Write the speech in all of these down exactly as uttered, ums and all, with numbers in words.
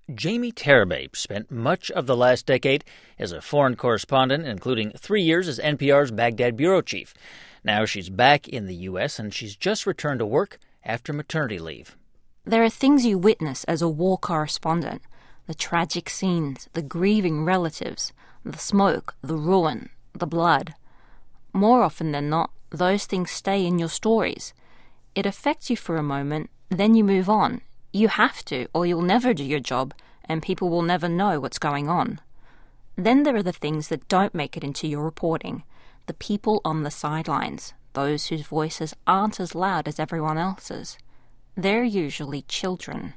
Jamie Tarabay spent much of the last decade as a foreign correspondent, including three years as N P R's Baghdad bureau chief. Now she's back in the U S, and she's just returned to work after maternity leave. There are things you witness as a war correspondent. The tragic scenes, the grieving relatives, the smoke, the ruin, the blood. More often than not, those things stay in your stories. It affects you for a moment, then you move on. You have to, or you'll never do your job, and people will never know what's going on. Then there are the things that don't make it into your reporting. The people on the sidelines, those whose voices aren't as loud as everyone else's. They're usually children.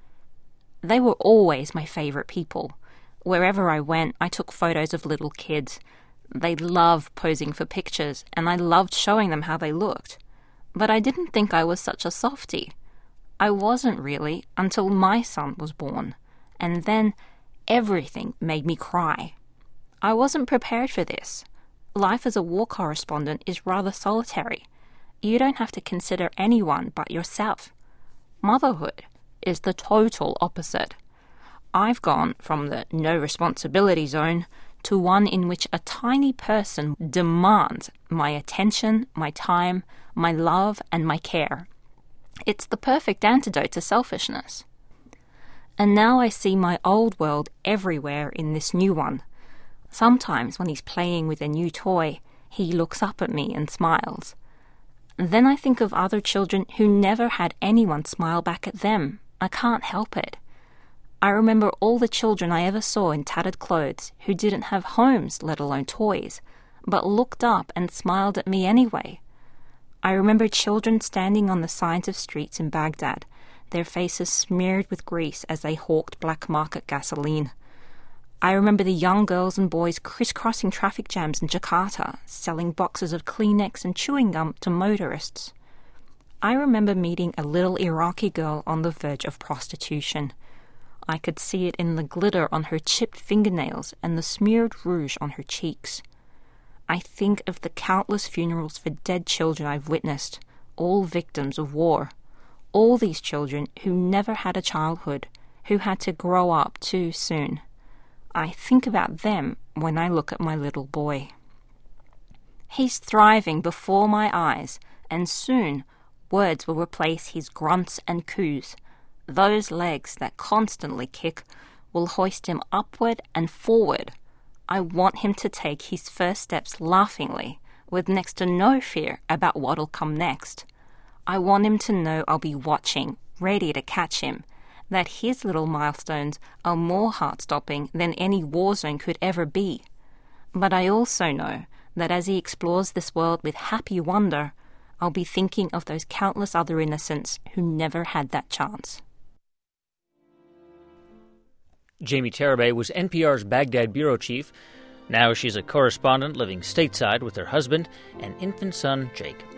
They were always my favorite people. Wherever I went, I took photos of little kids. They loved posing for pictures, and I loved showing them how they looked. But I didn't think I was such a softie. I wasn't really until my son was born, and then everything made me cry. I wasn't prepared for this. Life as a war correspondent is rather solitary. You don't have to consider anyone but yourself. Motherhood is the total opposite. I've gone from the no responsibility zone to one in which a tiny person demands my attention, my time, my love, and my care. It's the perfect antidote to selfishness. And now I see my old world everywhere in this new one. Sometimes when he's playing with a new toy, he looks up at me and smiles. Then I think of other children who never had anyone smile back at them. I can't help it. I remember all the children I ever saw in tattered clothes who didn't have homes, let alone toys, but looked up and smiled at me anyway. I remember children standing on the sides of streets in Baghdad, their faces smeared with grease as they hawked black market gasoline. I remember the young girls and boys crisscrossing traffic jams in Jakarta, selling boxes of Kleenex and chewing gum to motorists. I remember meeting a little Iraqi girl on the verge of prostitution. I could see it in the glitter on her chipped fingernails and the smeared rouge on her cheeks. I think of the countless funerals for dead children I've witnessed, all victims of war. All these children who never had a childhood, who had to grow up too soon. I think about them when I look at my little boy. He's thriving before my eyes, and soon words will replace his grunts and coos. Those legs that constantly kick will hoist him upward and forward. I want him to take his first steps laughingly, with next to no fear about what'll come next. I want him to know I'll be watching, ready to catch him, that his little milestones are more heart-stopping than any war zone could ever be. But I also know that as he explores this world with happy wonder, I'll be thinking of those countless other innocents who never had that chance. Jamie Tarabay was N P R's Baghdad bureau chief. Now she's a correspondent living stateside with her husband and infant son, Jake.